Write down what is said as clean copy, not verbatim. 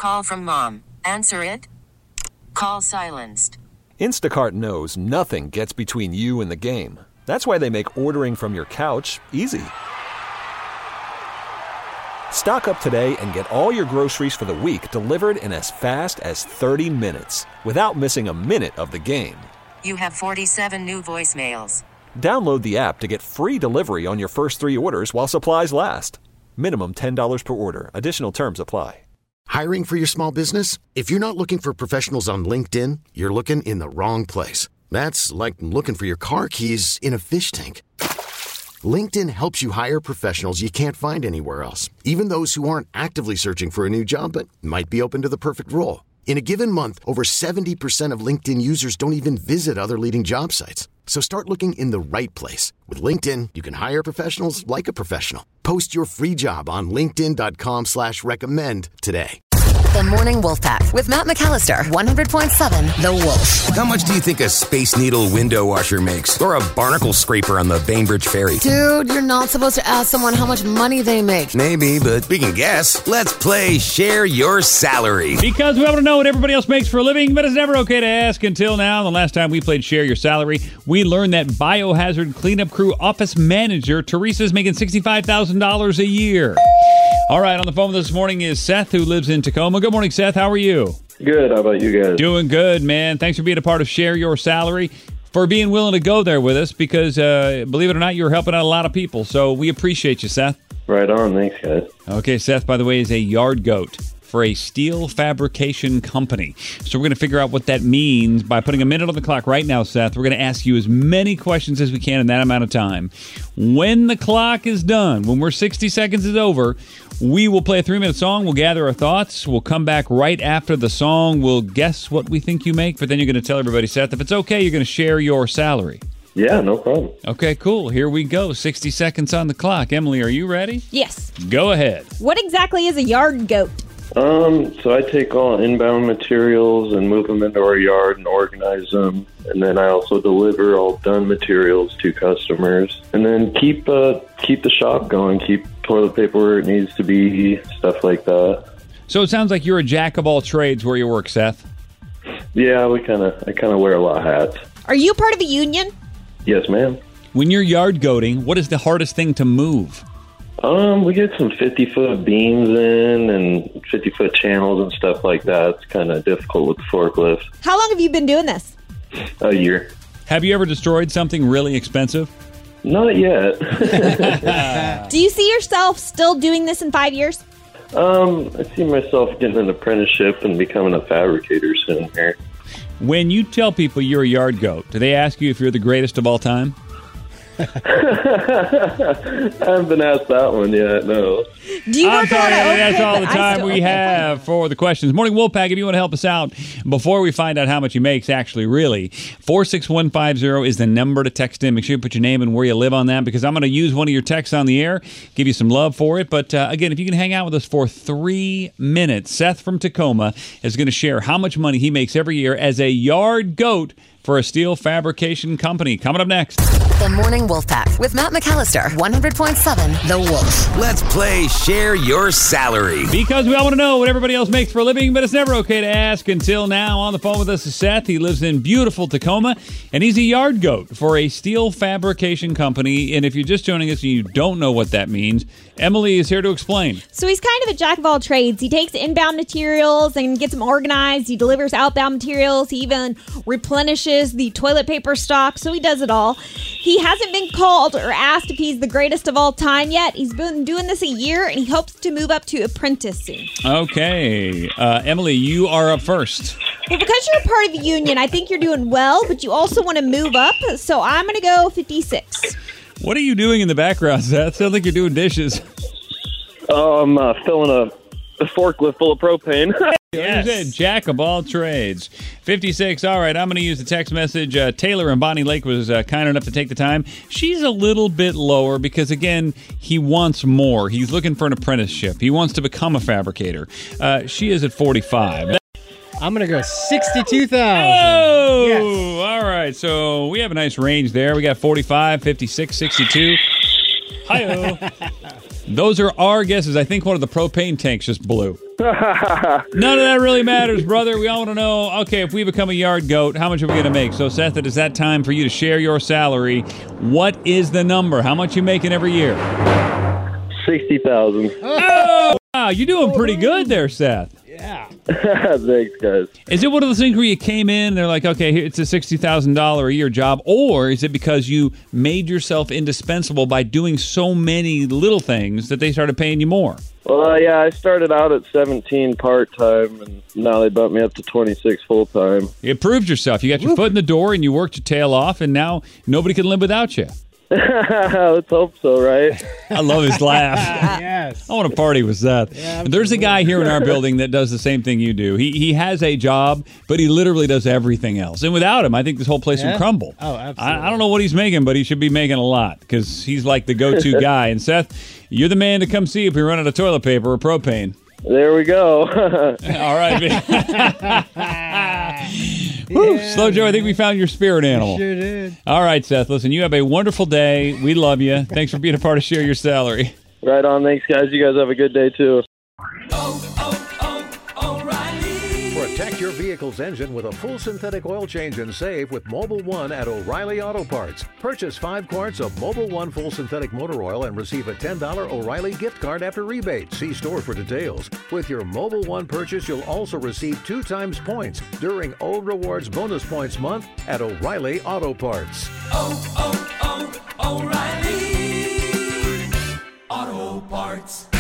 Call from mom. Answer it. Call silenced. Instacart knows nothing gets between you and the game. That's why they make ordering from your couch easy. Stock up today and get all your groceries for the week delivered in as fast as 30 minutes without missing a minute of the game. You have 47 new voicemails. Download the app to get free delivery on your first 3 orders while supplies last. Minimum $10 per order. Additional terms apply. Hiring for your small business? If you're not looking for professionals on LinkedIn, you're looking in the wrong place. That's like looking for your car keys in a fish tank. LinkedIn helps you hire professionals you can't find anywhere else, even those who aren't actively searching for a new job but might be open to the perfect role. In a given month, over 70% of LinkedIn users don't even visit other leading job sites. So start looking in the right place. With LinkedIn, you can hire professionals like a professional. Post your free job on linkedin.com/recommend today. The Morning Wolf Pack with Matt McAllister, 100.7 The Wolf. How much do you think a Space Needle window washer makes? Or a barnacle scraper on the Bainbridge Ferry? Dude, you're not supposed to ask someone how much money they make. Maybe, but we can guess. Let's play Share Your Salary. Because we want to know what everybody else makes for a living, but it's never okay to ask until now. The last time we played Share Your Salary, we learned that biohazard cleanup crew office manager Teresa's making $65,000 a year. All right, on the phone with us this morning is Seth, who lives in Tacoma. Good morning, Seth. How are you? Good. How about you guys? Doing good, man. Thanks for being a part of Share Your Salary, for being willing to go there with us, because believe it or not, you're helping out a lot of people. So we appreciate you, Seth. Right on. Thanks, guys. Okay, Seth, by the way, is a yard goat for a steel fabrication company. So we're going to figure out what that means by putting a minute on the clock right now, Seth. We're going to ask you as many questions as we can in that amount of time. When the clock is done, when we're 60 seconds is over, we will play a 3-minute song. We'll gather our thoughts. We'll come back right after the song. We'll guess what we think you make, but then you're going to tell everybody, Seth, if it's okay, you're going to share your salary. Yeah, no problem. Okay, cool. Here we go. 60 seconds on the clock. Emily, are you ready? Yes. Go ahead. What exactly is a yard goat? So I take all inbound materials and move them into our yard and organize them. And then I also deliver all done materials to customers. And then keep the shop going, keep toilet paper where it needs to be, stuff like that. So it sounds like you're a jack of all trades where you work, Seth. Yeah, I kind of wear a lot of hats. Are you part of a union? Yes, ma'am. When you're yard goating, what is the hardest thing to move? We get some 50-foot beams in and 50-foot channels and stuff like that. It's kind of difficult with the forklift. How long have you been doing this? A year. Have you ever destroyed something really expensive? Not yet. Do you see yourself still doing this in 5 years? I see myself getting an apprenticeship and becoming a fabricator soon here. When you tell people you're a yard goat, do they ask you if you're the greatest of all time? I haven't been asked that one yet, no. Do you work on it? That's all the time we have for the questions. Morning Wolfpack, if you want to help us out before we find out how much he makes, actually, really, 46150 is the number to text in. Make sure you put your name and where you live on that, because I'm going to use one of your texts on the air, give you some love for it. But again, if you can hang out with us for 3 minutes, Seth from Tacoma is going to share how much money he makes every year as a yard goat for a steel fabrication company. Coming up next. The Morning Wolf Pack with Matt McAllister, 100.7 The Wolf. Let's play Share Your Salary. Because we all want to know what everybody else makes for a living, but it's never okay to ask until now. On the phone with us is Seth. He lives in beautiful Tacoma, and he's a yard goat for a steel fabrication company. And if you're just joining us and you don't know what that means, Emily is here to explain. So he's kind of a jack of all trades. He takes inbound materials and gets them organized. He delivers outbound materials. He even replenishes the toilet paper stock. So he does it all. He hasn't been called or asked if he's the greatest of all time yet. He's been doing this a year, and he hopes to move up to apprentice soon. Okay. Emily, you are up first. Well, because you're a part of a union, I think you're doing well, but you also want to move up. So I'm going to go 56. What are you doing in the background, Seth? Sounds like you're doing dishes. I'm filling a forklift full of propane. Yes. Jack of all trades. 56. All right, I'm going to use the text message. Taylor in Bonnie Lake was kind enough to take the time. She's a little bit lower because, again, he wants more. He's looking for an apprenticeship. He wants to become a fabricator. She is at 45. I'm going to go 62,000. Oh! Yes. All right, so we have a nice range there. We got 45, 56, 62. Hi-oh. Those are our guesses. I think one of the propane tanks just blew. None of that really matters, brother. We all want to know, okay, if we become a yard goat, how much are we going to make? So, Seth, it is that time for you to share your salary. What is the number? How much you making every year? $60,000. Oh, wow, you're doing pretty good there, Seth. Yeah. Thanks, guys. Is it one of those things where you came in and they're like, okay, here, it's a $60,000 a year job, or is it because you made yourself indispensable by doing so many little things that they started paying you more? Well, yeah, I started out at 17 part-time, and now they bumped me up to 26 full-time. You proved yourself. You got your foot in the door, and you worked your tail off, and now nobody can live without you. Let's hope so, right? I love his laugh. Yes. I want to party with Seth. Yeah, there's a guy here in our building that does the same thing you do. He has a job, but he literally does everything else. And without him, I think this whole place would crumble. Oh, absolutely. I don't know what he's making, but he should be making a lot because he's like the go-to guy. And Seth, you're the man to come see if we run out of toilet paper or propane. There we go. All right, Woo, Slow Joe, I think we found your spirit animal. Sure did. All right, Seth, listen, you have a wonderful day. We love you. Thanks for being a part of Share Your Salary. Right on. Thanks, guys. You guys have a good day, too. Protect your vehicle's engine with a full synthetic oil change and save with Mobil 1 at O'Reilly Auto Parts. Purchase 5 quarts of Mobil 1 full synthetic motor oil and receive a $10 O'Reilly gift card after rebate. See store for details. With your Mobil 1 purchase, you'll also receive 2 times points during O Rewards Bonus Points Month at O'Reilly Auto Parts. O'Reilly Auto Parts.